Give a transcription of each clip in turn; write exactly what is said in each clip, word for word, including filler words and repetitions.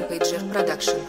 Rampager Production.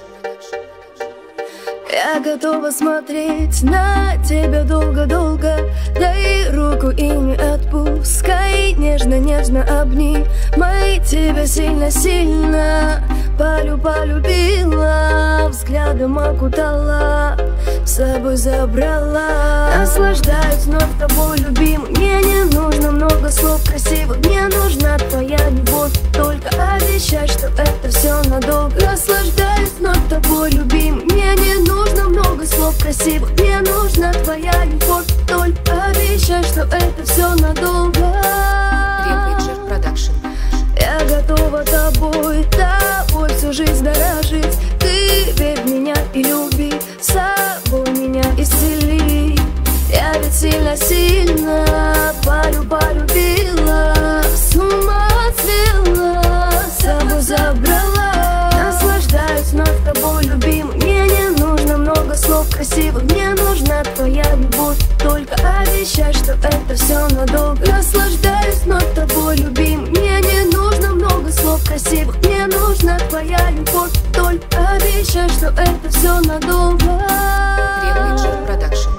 Я готова смотреть на тебя долго-долго. Дай руку и не отпускай. Нежно-нежно обнимай тебя сильно-сильно. Полю полюбила, взглядом окутала, с собой забрала. Наслаждаюсь вновь тобой, любимый. Мне не нужно много слов красивых. Мне нужна твоя любовь. Только обещай, что это все надолго. Наслаждаюсь вновь тобой, любимый. Мне не нужно много слов красивых. Мне нужна твоя любовь. Только обещай, что это все надолго. Rampager Production. Я готова тобой, тобой всю жизнь дорожить. Ты верь в меня и люби, собой меня исцели. Я ведь сильно-сильно полю полюбила, с ума свела, с собой забрала. Наслаждаюсь вновь тобой, любимый. Мне не нужно много слов красивых. Мне нужна твоя любовь. Только обещай, что это все надолго. Наслаждаюсь вновь тобой, любимый. Мне не нужно много слов красивых. Мне нужна твоя любовь. Только обещай, что это все надолго. Rampager Production.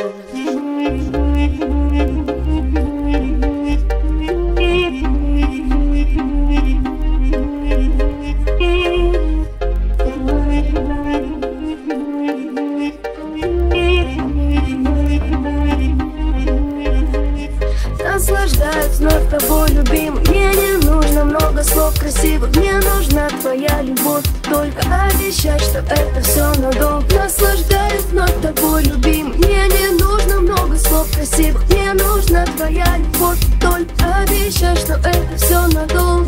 Наслаждаюсь вновь тобой, любимый. Мне не нужно много слов красивых. Мне нужна твоя любовь. Только обещай, что это все надолго. Наслаждаюсь вновь тобой, любимый. Мне не нужно много слов красивых. Мне нужна твоя любовь. Только обещай, что это все надолго.